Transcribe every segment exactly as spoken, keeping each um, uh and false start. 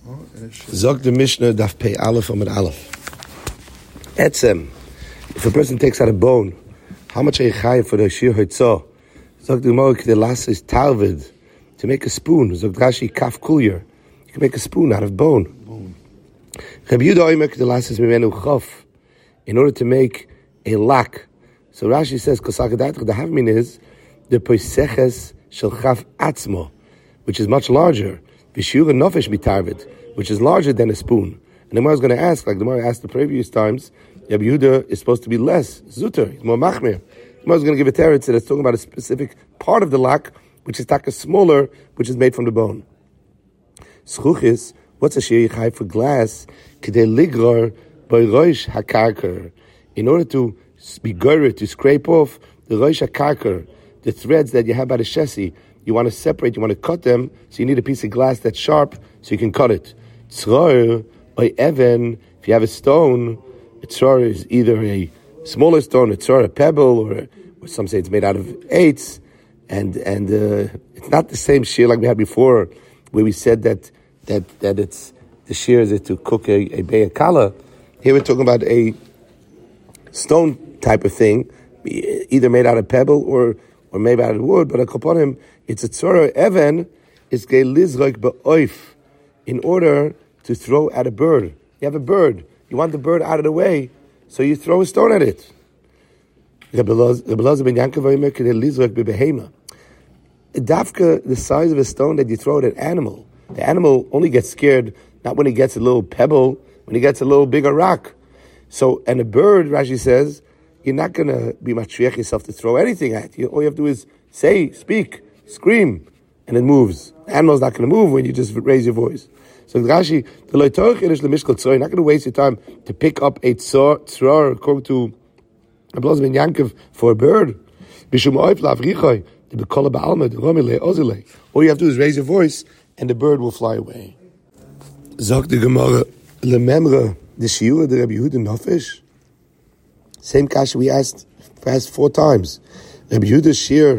Zog the Mishnah daf pei aleph amid aleph. Etzem. If a person takes out a bone, how much are you chayav for the shir hoitzah? Zog the Gemara the last is talvid to make a spoon. Zog Rashi kaf kulyer. You can make a spoon out of bone. Rabbi Yehuda oimer the last is mimenu chof. In order to make a lac. So Rashi says kosakadat the havmin is the poiseches shel chaf atzmo, which is much larger. V'shiur nofesh mitarvid, which is larger than a spoon. And the Gemara is going to ask, like the Gemara asked the previous times, Rabbi Yehuda is supposed to be less zuter, he's more machmir. The Gemara is going to give a teretz that it's talking about a specific part of the lac, which is taka smaller, which is made from the bone. Schuchis, what's a shir yichai for glass? K'dei ligror by roish hakarker. In order to be gored, to scrape off the roish hakarker, the threads that you have by the chassis, you want to separate, you want to cut them, so you need a piece of glass that's sharp, so you can cut it. Tzror, or even, if you have a stone, a tzror is either a smaller stone, a tzror, a pebble, or, or some say it's made out of eights, and and uh, it's not the same shear like we had before, where we said that that that it's the shear is to cook a, a be'er kala. Here we're talking about a stone type of thing, either made out of pebble or or made out of wood, but upon him, it's a tzorah even, is ge lizrak ba'oif, in order to throw at a bird. You have a bird, you want the bird out of the way, so you throw a stone at it. Dafka, the size of a stone that you throw at an animal, the animal only gets scared, not when he gets a little pebble, when he gets a little bigger rock. So, and a bird, Rashi says, you're not going to be matriach yourself to throw anything at you. All you have to do is say, speak, scream, and it moves. The animal's not going to move when you just raise your voice. So Rashi, the loytorch irish lemishkal tzor, you're not going to waste your time to pick up a tzor, tzor according to Abelaz ben Yankov, for a bird. Bishum oif lavrichoy, the bekola ba'alma, the romile, ozile. All you have to do is raise your voice, and the bird will fly away. Zog the Gemara, lememra, the shiura, the Rabbi Yehuda nofesh. Same kasha we asked, asked four times. Rabbi Yehuda's shir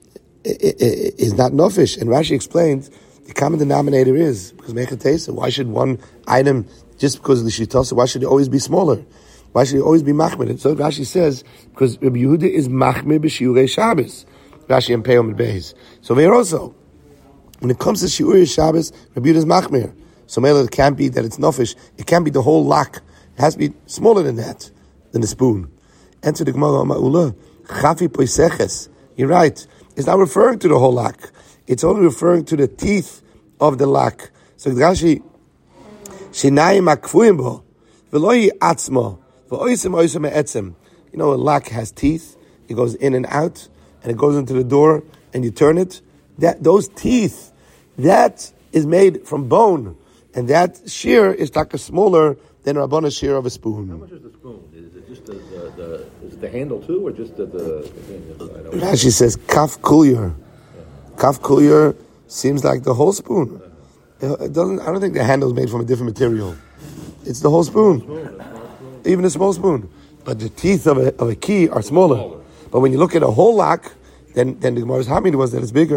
is not nofish, and Rashi explains the common denominator is because mechatesa. Why should one item, just because of the shitasa, why should it always be smaller? Why should it always be machmir? And so Rashi says because Rabbi Yehuda is machmir b'shiurei Shabbos. Rashi and Peyam and Beis. So there also, when it comes to shiurei Shabbos, Rabbi Yehuda is machmir. So it can't be that it's nofish. It can't be the whole lac. It has to be smaller than that, than the spoon. Enter the Gemara Ma'ula, Chafi Poiseches. You're right. It's not referring to the whole lac. It's only referring to the teeth of the lac. So Rashi, Shinayim Akfuim Bo, Veloyi Atzmo, Veloisim Oisim Etzem. You know, a lac has teeth. It goes in and out, and it goes into the door, and you turn it. That those teeth, that is made from bone, and that shear is like a smaller than Rabbanah's shear of a spoon. How much is the spoon? Is it just the, the, the is it the handle too, or just the the, the thing inside? Rashi says kaf kulyer. Yeah. Kaf kulyer seems like the whole spoon. Yeah. It doesn't. I don't think the handle is made from a different material. It's the whole spoon, spoon. Even a small spoon. But the teeth of a of a key are smaller. smaller. But when you look at a whole lac, then then the Gemara's hamid was that it's bigger.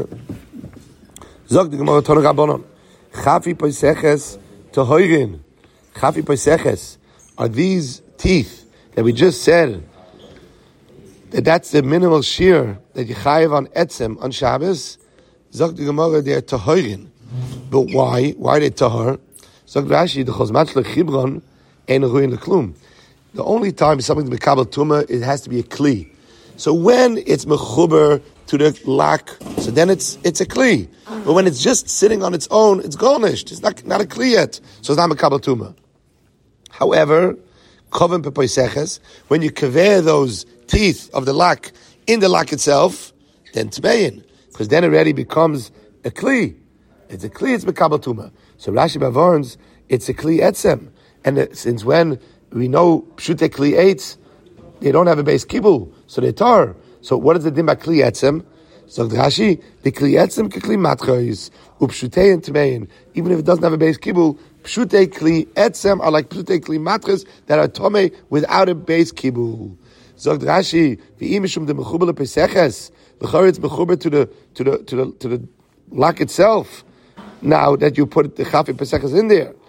Zog the Gemara Torah Rabbanon. Chafi poiseches tohoirin. Chafi poiseches are these teeth that we just said that that's the minimal shear that you chayiv on etzem on Shabbos. Zog the Gemara they are tohoirin. But why? Why are they tahor? Zog Rashi the chosmat lechibron ein ruin leklum. The only time something to be kabel tumah, it has to be a kli. So when it's mechuber to the lac, so then it's it's a kli. But when it's just sitting on its own, it's garnished. It's not not a kli yet, so it's not mekabel tumah. However, koven pepoiseches, when you kaver those teeth of the lac in the lac itself, then tmeyin, because then it already becomes a kli. It's a kli, it's mekabel tumah. So Rashi Bavarns, it's a kli etzem, and it, since when we know pshute kli eitz, they don't have a base kibul, so they tar. So what is the din by kli etzem? So Rashi, the kli etzem ke kli matchos upshutei and tmein. Even if it doesn't have a base kibul, pshutei kli etzem are like pshutei kli matchos that are tome without a base kibul. So Rashi, v'im mishum de mechuber lepeseches, b'chor it's mechuber to the to the to the to the lac itself. now that you put the Chafi Peseches in there.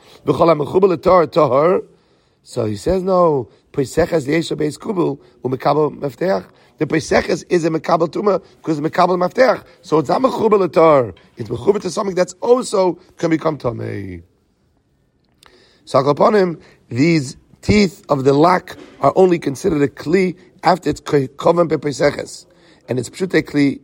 So he says, no, Peseches Yesha Beis Kubel u'Mekabel Mefteach. The Peseches is a Mekabel Tuma because Mekabel Mefteach. So it's not Mechubel Atar. It's Mechubel to something that's also can become Tamei. So upon him, these teeth of the lac are only considered a Kli after it's Kovan Peseches. And it's Pshute Kli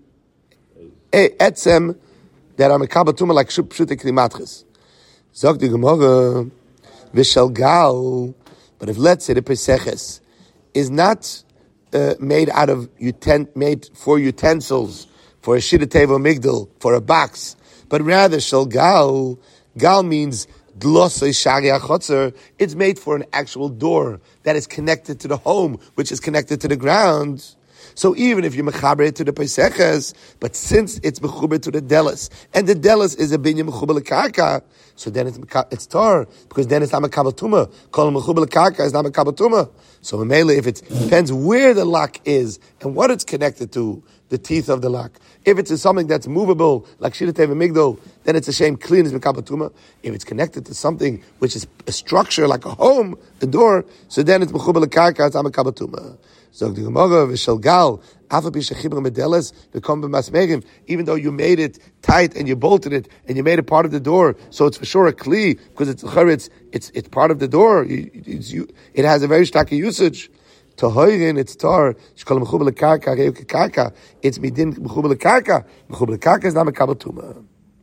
Etzem that are Mekabel Tuma like Pshute Kli Matches. Zog the Gemara, Vishal Gal. But if, let's say, the Peseches is not uh, made out of uten- made for utensils, for a shida teva migdal, for a box, but rather shel gal. Gal means dlosei shari achotzer. It's made for an actual door that is connected to the home, which is connected to the ground. So even if you mechaber to the Peseches, but since it's mechuber to the delis, and the delis is a binyan mechuber lekarka, so then it's it's tar, because then it's not mekabel tuma. Kol mechuber lekarka is not mekabel tuma. So mainly, if it depends where the lock is and what it's connected to, the teeth of the lock. If it's something that's movable, like shida teva migdal, then it's a shame clean as mekabel tuma. If it's connected to something which is a structure like a home, a door, so then it's mechuber lekarka, it's not mekabel tuma. Zog the Gemara, v'shel gal, afa b'shechibra medeles, v'kom b'masmerim. Even though you made it tight and you bolted it and you made it part of the door, so it's for sure a kli because it's it's it's it's part of the door. It's, you, it has a very stark usage. Tohoyin, it's tar. Shkol mechubel lekarka, reuke karka. It's midin mechubel lekarka. Mechubel lekarka is not mekabel tuma.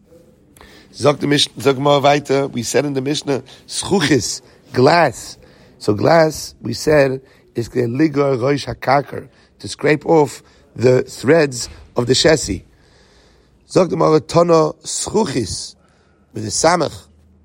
Zog the Mishnah, zog Gemara weiter. We said in the Mishnah, schuchis, glass. So glass, we said, is the ligar roish hakarker, to scrape off the threads of the chassis. Zog the Gemara tono schuchis with a samach.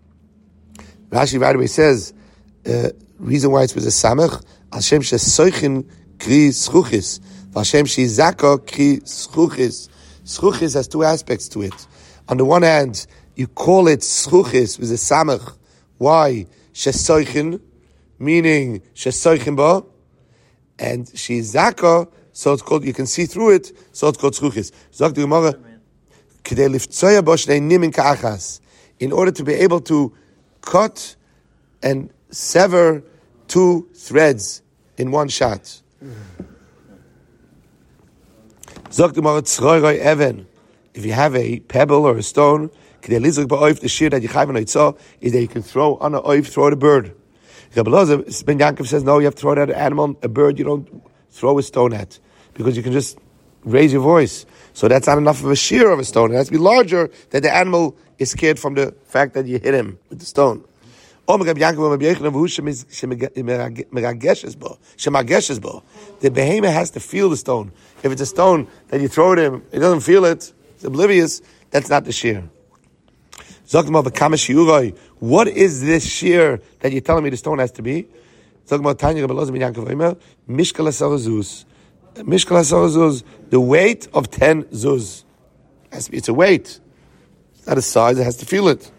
Rashi right away says uh, reason why it's with a samach. Al shem shesoichin kri schuchis, Al shem shezaka kri schuchis. Schuchis has two aspects to it. On the one hand, you call it schuchis with a samach. Why shesoichin, meaning shesoichin ba. And shizaka, so it's called, you can see through it, so it's called schuchis. Zog the Gemara, k'dei liftzoya bo shnei nimin ka'achas, in order to be able to cut and sever two threads in one shot. Zog the Gemara, tzroi roi even, if you have a pebble or a stone, k'dei lizruk ba'oif, the shear that you chayv on oitzah, is that you can throw on a oif, throw at a bird. Ben Yankov says, no, you have to throw it at an animal, a bird, you don't throw a stone at, because you can just raise your voice. So that's not enough of a shear of a stone. It has to be larger, that the animal is scared from the fact that you hit him with the stone. The behemoth has to feel the stone. If it's a stone that you throw at him, it doesn't feel it, it's oblivious, that's not the shear. What is this shear that you're telling me the stone has to be? Mishkal zuz, the weight of ten zuz. It's a weight. It's not a size, it has to feel it.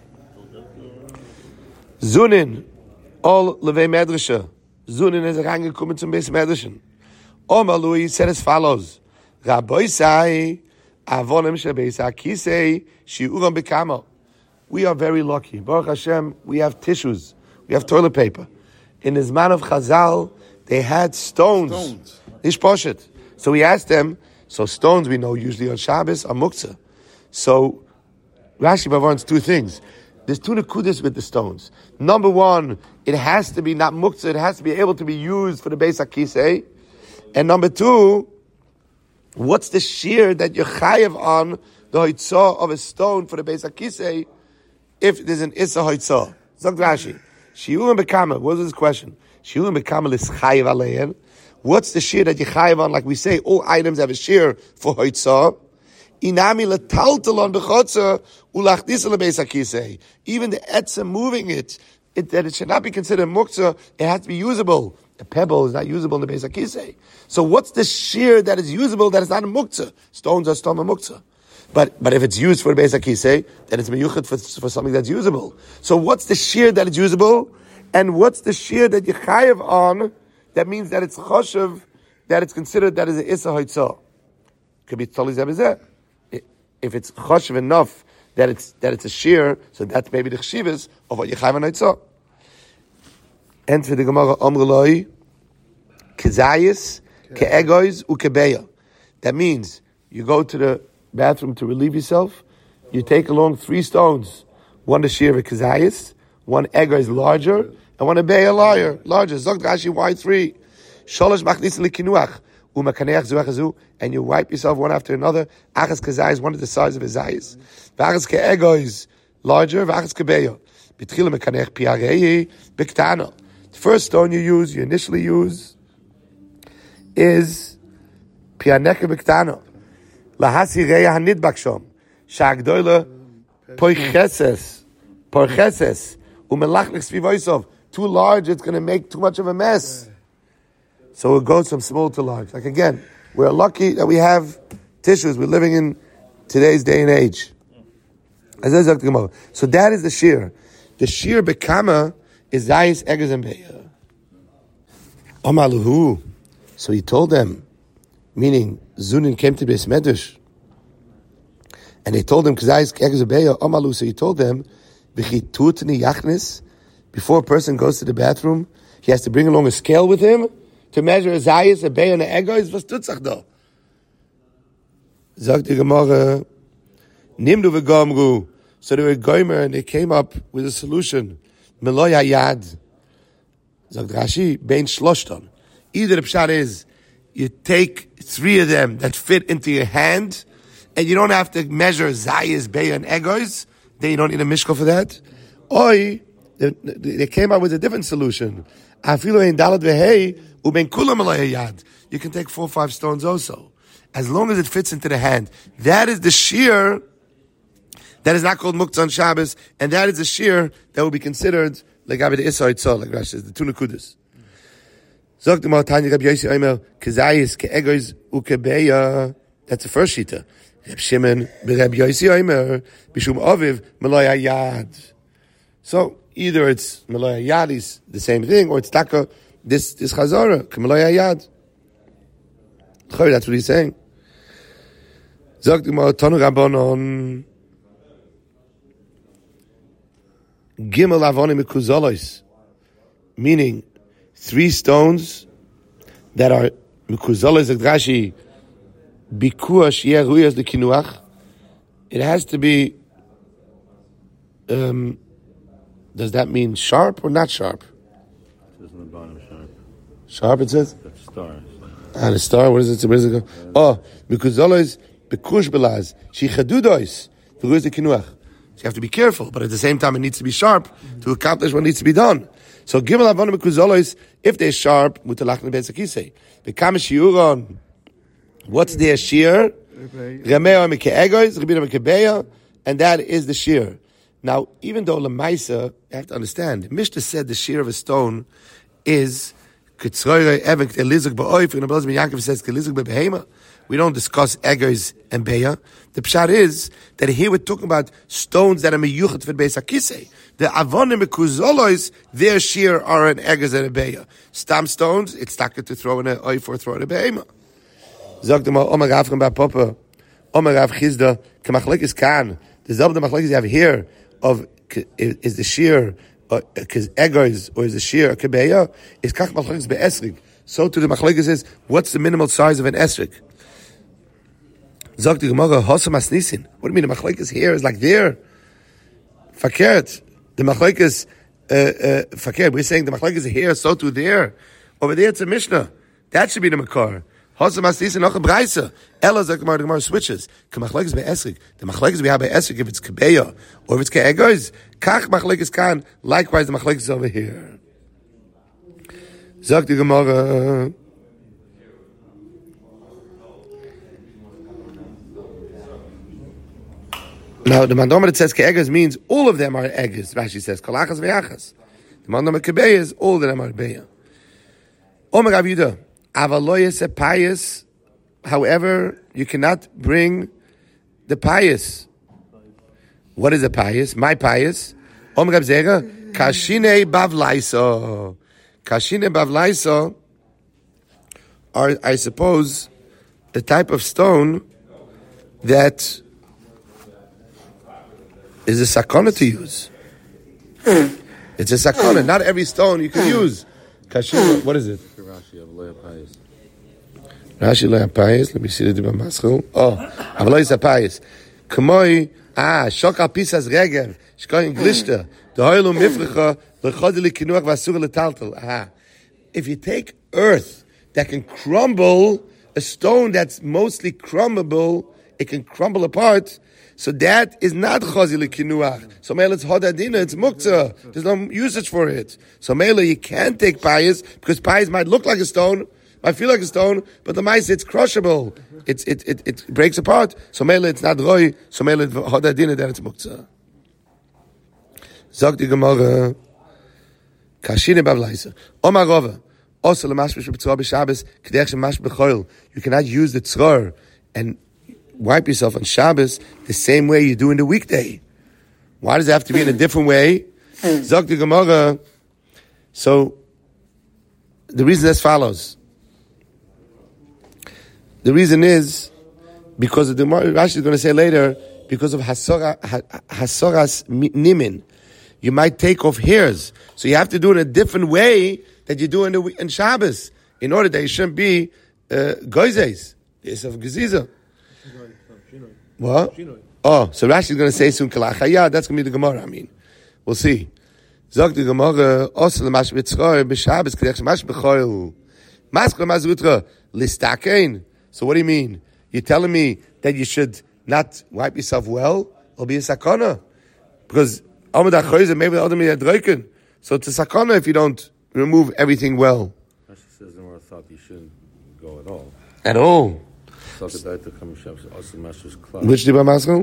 Zunin, all levei medrasha. Zunin is a rangekommen zum Beis Medrashen. Omar Lui said as follows: Rabbi Sai, avonim shebeis hakisei shiuram bekama. We are very lucky. Baruch Hashem, we have tissues. We have toilet paper. In the Zman of Chazal, they had stones. Stones. Ishposhet. So we asked them, so stones we know usually on Shabbos are muktzah. So Rashi Bavarns two things. There's two nekudas with the stones. Number one, it has to be not muktzah, it has to be able to be used for the Beis HaKisei. And number two, what's the shear that you're chayav on the hoitzah of a stone for the Beis HaKisei? If there's an Issa Hoitzah. Zog Rashi. Shiurim Bekama. What was his question? Shiurim Bekama is Chayiv Alein. What's the shear that you chayiv on? Like we say, all items have a shear for Hoitzah. Inami letaltalon bechotza ulachdisa lebeis hakisei. Even the etzem moving it, it, that it should not be considered muktzah, it has to be usable. A pebble is not usable in the beis hakisei. So what's the shear that is usable that is not a muktzah? Stones are stoma muktzah. But but if it's used for the Beis HaKisei, then it's meyuchet for, for something that's usable. So what's the shear that is usable? And what's the shear that you chayev on? That means that it's choshev, that it's considered that is an issa hoitzah. Could be totally zebezeh. If it's choshev enough that it's that it's a shear, so that's maybe the chshivas of what Yechayv Noitzah. Enter the Gemara Amruloi Kezayis Ke'egois Ukebeya. That means you go to the bathroom to relieve yourself, you take along three stones, one the shear of Kezayis, one egois larger, and one a beya larger. Larger. Zog Rashi, why three? Sholosh machnisin likinuach. And you wipe yourself one after another. Achas kazayis, one of the size of a zayis. V'achas ke'egois, larger. V'achas ke'beya. B'tchila mekanech piarei b'ktana. The first stone you use, you initially use, is pianeka b'ktana. Lahasi reya hanidbak shom. Sha'agdoyle poicheses. Poicheses. Umelachlich svivoisov. Too large, it's going to make too much of a mess. So it goes from small to large. Like again, we're lucky that we have tissues. We're living in today's day and age. So that is the shear. The shear bekama is zayis egers and beya. Amaluhu. So he told them, meaning Zunin came to Beis Medrash, and they told him zayis egers and beya. Amalu. So he told them, b'chitutni yachnis. Before a person goes to the bathroom, he has to bring along a scale with him to measure a zayis, a beya, and a egois. Was tut sich da? Sagt die Gemara, nimdu v'gomru. So they were goymer, and they came up with a solution. Meloy hayad. Sagt Rashi, bein shloshton. Either the pshat is, you take three of them that fit into your hand, and you don't have to measure zayis, beya, and egois. Then you don't need a mishkal for that. Oi, they, they came up with a different solution. You can take four or five stones also. As long as it fits into the hand. That is the shear that is not called Muktzah Shabbos, and that is the shear that will be considered like Abed Isai Tzah, like Rashi says, the two Nekudas. That's the first shita. Reb Shimon, Reb Yosi Omer, Bishum Aviv, Meloy Hayad. So either it's Meloy Hayad is the same thing, or it's Taka, this this Chazara, Meloy Hayad. That's what he's saying. Zog Gemara Tanu Rabbanon Gimel Avonim Mekuzolos, meaning three stones that are Mekuzolos Rashi. It has to be, um, does that mean sharp or not sharp? It says on the bottom sharp. Sharp, it says? That's star. Ah, the star, what is it? Where does it go? Oh, because always, bekush belaz, shichadudois, v'ruiz the kinuach. So you have to be careful, but at the same time it needs to be sharp to accomplish what needs to be done. So gimel avon bekuzolos, if they're sharp, mutalachne betzakise. Bekam shiuron. What's their shear? And that is the shear. Now, even though Lamaisa, you have to understand, Mishnah said the shear of a stone is we don't discuss egers and beya. The pshat is that here we're talking about stones that are meyuchat for beis hakisei. The avonim mekuzolois, their shear are an egers and a beya. Stam stones, it's taken to throw in a oif or throw in a behema. Sagt mal, Omar Rav Bar Papa, Omar Rav Chizda, Kamachlekes Kan. The Zab the Machlekes you have here of is the shear because egos or is the shear a kebeya is kach Machlekes be'esrik. So to the Machlekes is what's the minimal size of an esrik? Sagt the Gemara Hosam Asnisin. What do you mean the Machlekes here is like there? Fakert. The Machlekes uh, uh, fakert. We're saying the Machlekes here, so to there. Over there it's a Mishnah. That should be the Makar. Hosam Asnisin noch a Breise. Ella sagt the Gemara switches. Kamachlekes be'esrik. The Machlekes we have be'esrik if it's kebeya or if it's ke'egos. Kach Machlekes kan. Likewise the Machlekes over here. Sagt the Gemara. Now, the mandoma that says ke'egas means all of them are egas. Rashi says, kolachas ve'achas. The mandoma kebeya is all of them are beya. Omer Rav Yudah, avaloyes a pious. However, you cannot bring the pious. What is a pious? My pious. Omer Rav Zera, kashine bavlaiso. Kashine bavlaiso are, I suppose, the type of stone that is a sakana to use. It's a sakana. Not every stone you can use. Kashima, what is it? Rashi of Leah Pais. Rashi Leah Pais. Let me see the Dibba Maschil. Oh, Avalois Pais. Kamoi, ah, Shokal Pisas Regev. Shkoyin Glishta. The Hoilu Mifrecha. Lechodili Kinuach Vasura Letaltal. Ah. If you take earth that can crumble, a stone that's mostly crumbable, it can crumble apart. So that is not chazi l'kinuach. So mele it's hodadina, it's muktzah. There's no usage for it. So mele you can't take payas because payas might look like a stone, might feel like a stone, but the mice it's crushable. It's it it it breaks apart. So mele it's not roy. So mele it's hodadina, then it's muktzah. Zog di Gemara, kashine bavlaisa. Omar Rava, also lemashmish b'tzor b'Shabbos k'derech shemash b'choil. You cannot use the tzor and wipe yourself on Shabbos the same way you do in the weekday. Why does it have to be in a different way? Zog the Gemara. So, the reason is as follows. The reason is because of the Rashi is going to say later, because of hasora, hasoras nimin. You might take off hairs. So you have to do it a different way that you do in the in Shabbos in order that it shouldn't be uh, goizes. It's of geziza. What? Oh, so Rashi is going to say soon kalachaya. That's going to be the Gemara. I mean, we'll see. Zog the Gemara. Also the mash b'tzroy b'Shabbos k'dech mash b'choil. Maskla mazutra listakein. So what do you mean? You're telling me that you should not wipe yourself well or be a sakana because amad achoyze maybe the other me adroiken. So it's a sakana if you don't remove everything well. Rashi says in our thought you shouldn't go at all. At all. Which Dibba Maschil?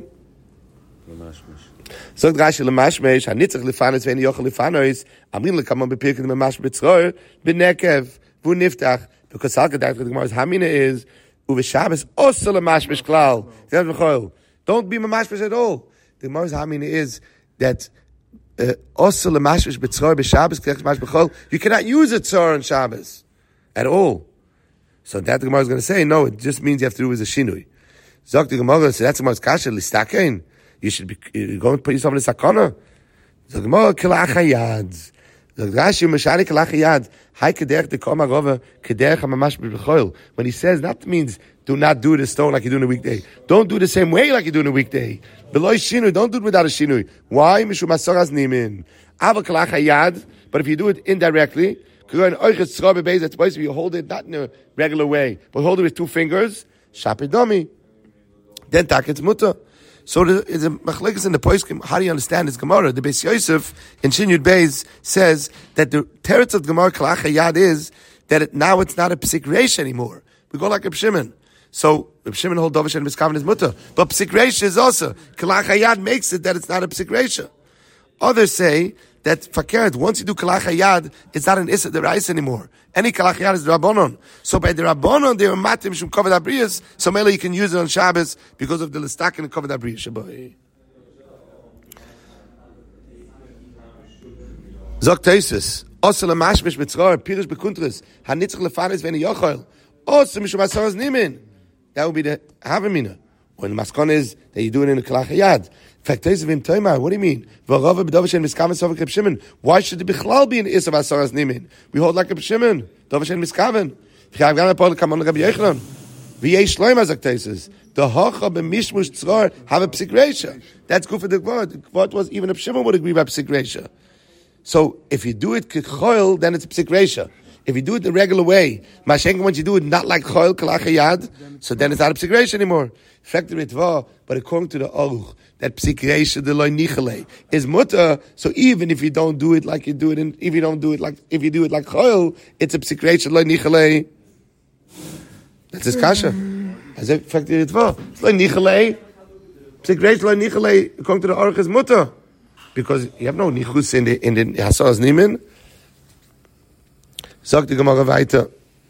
So Rashi lemashmesh hanitzach lefanes ve'eni yochel lefanos amrin lekamon bepirkin memash b'tzroy b'nekev v'u niftach because halkadat the Gemara's hamina is u'v'Shabbos also lemashmesh klal. Don't be memashmesh at all. The Gemara's hamina is that also lemashmesh b'tzroy b'Shabbos k'dech mash b'chol. You cannot use a tzor on Shabbos at all. So that the Gemara is going to say, no, it just means you have to do with a shinui. Zok the Gemara, so that's the Gemara's kasha, listakein. You should be, you're going to put yourself in a sakana. Zok the Gemara, kilachayad. Zok Rashi, mashari kilachayad. Hai kederech de koma rova, kederech hamamash b'choil. When he says, that means, do not do the stone like you do in a weekday. Don't do the same way like you do in a weekday. Below shinui, don't do it without a shinui. Why? Mishum masoras nimin. Ava kilachayad, but if you do it indirectly, that's supposed to be you hold it not in a regular way, but hold it with two fingers. Shapidami. Then taket's muta. So there's a machlekes in the poskim. How do you understand this Gemara? The Beis Yosef in Shinyud Beis says that the teretz of the Gemara Kalachayad is that it, now it's not a psik reish anymore. We go like Reb Shimon. So Reb Shimon hold Dovish and Miskaven is muta, but psik reish is also Kalachayad makes it that it's not a psik reish. Others say that fakert, once you do kalachayad, it's not an issa derais anymore. Any kalachayad is the rabbonon. So by the rabbonon, they are matim shum kovad abriyas, so maybe you can use it on Shabbos because of the listak and kovad abriyas. Zok teisus, osel amashmish mitzror, pirish bekuntris, hanitzach lefanis v'eni yochel, osel mishum asaras nimin. That would be the havamina. When the maskon is that you do it in a kalachayad. What do you mean? Why should the Bichlal be in Isav Asaras Nimin? We hold like a Shimon. Dovish and Miskaven. The Hocha b'Mishmush Tzror have a Psik Reisha. That's good for the Gvod. The Gvod was even a Shimon would agree by Psik Reisha. So if you do it K'choil, then it's a Psik Reisha. If you do it the regular way, Mashenka, once you do it not like Choil Kalachayad, so then it's not a Psik Reisha anymore. But according to the Aruch, that Psik Reisha the loy nichale is mutter. So even if you don't do it like you do it, in, if you don't do it like if you do it like Choil, it's a Psik Reisha loy nichale. That's his kasha. As if factor it va loy nichale. Psik Reisha loy nichale according to the Aruch is mutter because you have no nichus in the in the Hasaras Nimin. Sagt die Gemara weiter.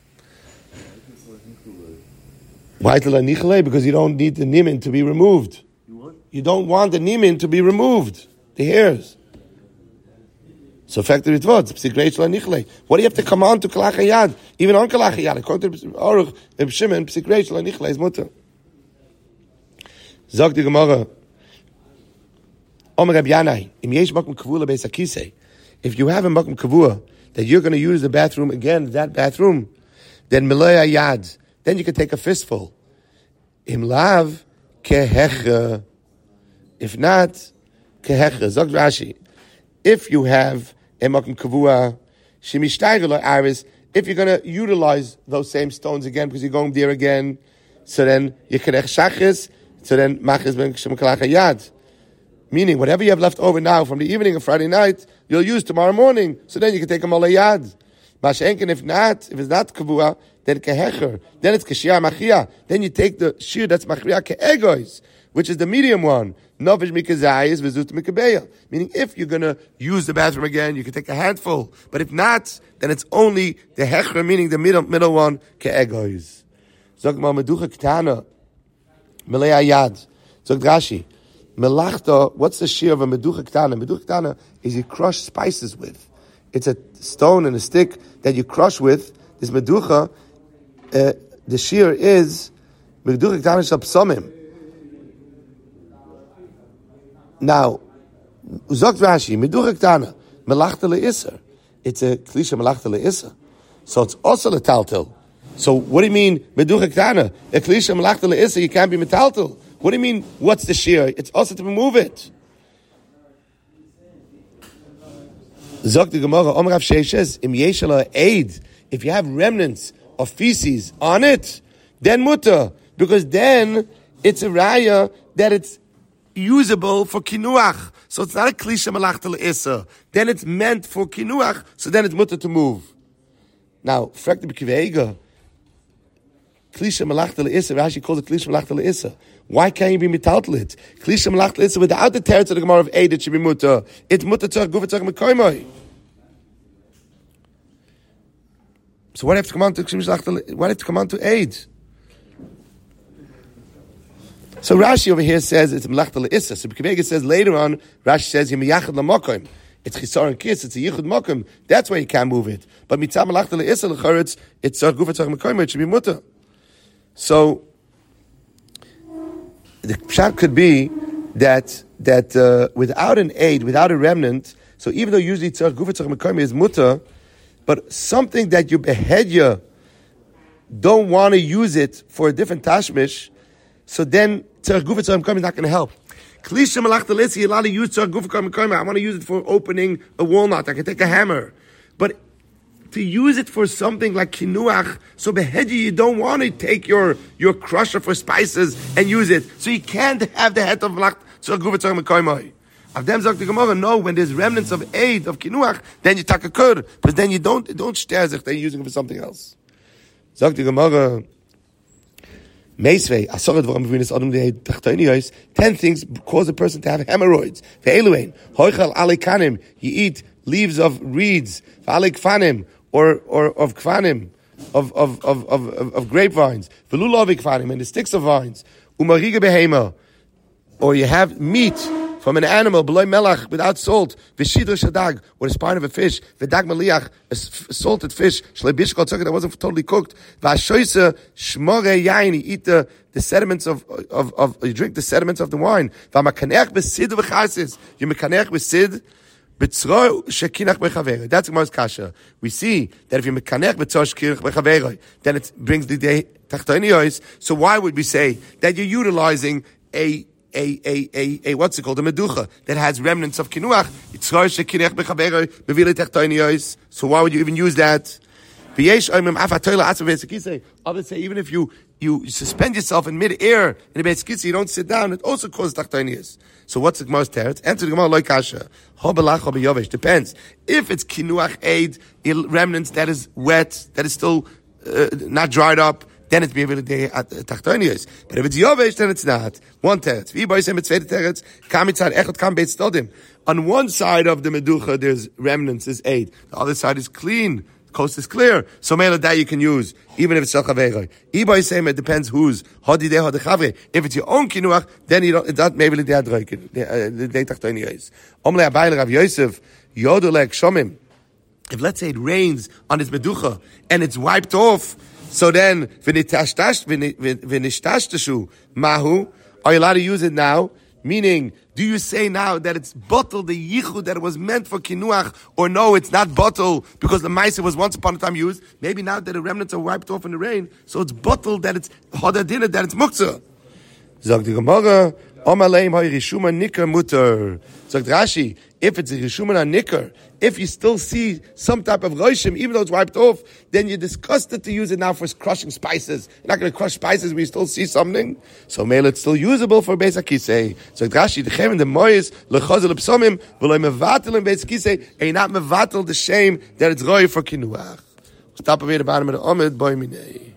Weiter loy nichale because you don't need the nimin to be removed. You don't want the nimin to be removed, the hairs. So factor it what? What do you have to come on to kalachayad? Even on kalachayad, according to Aruch, Reb Shimon, psik reish lo nichlei is mutter. Zog the Gemara. Omer Rab Yanai, im yesh makom kavua lebeis hakisei. If you have a makom kavua that you're going to use the bathroom again, that bathroom, then miloi yad, then you can take a fistful. Im lav kehecha. If not, kehecha. Zog Rashi. If you have a makom kavua, shemishtayr aris, if you're going to utilize those same stones again because you're going there again, so then you can shachis, so then machis ben shemkalach yad. Meaning, whatever you have left over now from the evening of Friday night, you'll use tomorrow morning. So then you can take them all yad. Mashenken, if not, if it's not kavua, then kehecher, then it's keshia machia. Then you take the shir that's machria keegois, which is the medium one. Novish mikazayis v'zut mikabeya. Meaning, if you're going to use the bathroom again, you can take a handful. But if not, then it's only the hecher, meaning the middle, middle one, keegois. Zog ma meducha ktana, melei ayad. Zog Rashi. Melachta, what's the shear of a meducha ktana? Meducha ktana is you crush spices with. It's a stone and a stick that you crush with. This meducha, uh, the shear is meducha ktana shel psomim. Now, Zok Rashi, meducha ktana, melachta le'isser. It's a klisha melachta le'isser. So it's also letaltel. So what do you mean meducha ktana? A klisha melachta le'isser, you can't be metaltel. What do you mean, what's the shear? It's also to remove it. Zok the Gemara, Omer Rav Sheishes, im yeshela aid, if you have remnants of feces on it, then mutter, because then it's a raya that it's usable for kinuach. So it's not a klisha malachta le'isa. Then it's meant for kinuach, so then it's mutter to move. Now, frek the b'kiveiga, klisha malachta le'isa, Rashi calls it klisha malachta le'isa. Why can't you be metaltal it? Klisha malachta le'isa, without the teretz of the Gemara of aid, it should be mutter. It's mutter tzach gufa tzach mekoymoi. So why do you have to come on to klisha why do you have to come on to aid? So Rashi over here says it's melachta le'isa. So B'kivega says later on, Rashi says yim yachad l'mokim. It's chisar and kiss. It's a yichud mokim. That's why you can't move it. But mitzah melachta le'isa l'charetz, it's tzach gufa tzach mekoymoi. It should be mutter. So the pshat could be that that uh, without an aid, without a remnant, so even though usually tzach gufa tzach mekoymoi is mutter, but something that you behedya don't want to use it for a different tashmish, so then tzach gufa tzach mekoymoi is not going to help. Klisha malachta le'isa, you're allowed to use tzach gufa tzach mekoymoi. I want to use it for opening a walnut. I can take a hammer, but to use it for something like kinuach, so behedya, you don't want to take your, your crusher for spices and use it. So you can't have the head of malach tzach gufa tzach mekoymoi. Avdem zok the Gemara, no, when there's remnants of aid, of kinuach, then you take a kur, because then you don't, don't shter sich, then you're using it for something else. Zok the Gemara, Meisvei, asoret v'ram v'vinis adam le'ed tachtoiniyos, ten things cause a person to have hemorrhoids. Ve'eluein, hoichal alei kanim, you eat leaves of reeds, v'alei kfanim, or, or of kfanim, of, of, of, of, of, of grapevines, v'lulav kfanim, and the sticks of vines, umariga behema, or you have meat from an animal, below melach, without salt, v'shidra shadag, or the spine of a fish, v'dag maliach, a salted fish, shlei bishkol tzokah that wasn't totally cooked, v'ashoysa shmore yain, you eat the, the sediments of, of, of, you drink the sediments of the wine, v'makaneach b'sid v'chasis, you mekaneach b'sid, b'tzro shekinach b'chavera. That's Gemara's kasha. We see that if you mekaneach b'tzro shekinach b'chavera, then it brings the day tachtoniyos. So why would we say that you're utilizing a A, a, a, a, what's it called? A meducha that has remnants of kinuach. So why would you even use that? Others say even if you, you suspend yourself in mid-air in a Beis Kitzur, you don't sit down, it also causes tachtoniyos. So what's the Gemara's teretz? Answer the Gemara like kasha. Depends. If it's kinuach aid, remnants that is wet, that is still uh, not dried up, then it's be able to do tachtoniyos. But if it's yovesh, then it's not. One teretz. On one side of the meducha, there's remnants, is eight. The other side is clean. The coast is clear. So mele that you can use, even if it's shel chaveroi. It depends whose. If it's your own kinuach, then you don't, it's not maybe the tachtoniyos. Omle abayle Rav Yosef, yodolek shomim. If let's say it rains on his meducha, and it's wiped off, so then, v'nishtashtashu, mahu, are you allowed to use it now? Meaning Do you say now that it's bottled the yichud that it was meant for kinuach, or no, it's not bottled because the ma'aser was once upon a time used? Maybe now that the remnants are wiped off in the rain, so it's bottled that it's hodadina, that it's muktzah. Zog the Gemara, Omaleim hoy rishuma nikar muter. Zog Rashi, if it's a rishuma nikar, if you still see some type of roshim, even though it's wiped off, then you're disgusted to use it now for crushing spices. You're not going to crush spices when you still see something. So mele, it's still usable for Beis HaKisei. So Rashi, the chem and the moyes lechazel psomim v'loy mevatel in Beis HaKisei, ain't not mevatel the shame that it's roy for kinuach. Stop over at the bottom of the Amud, boy minei.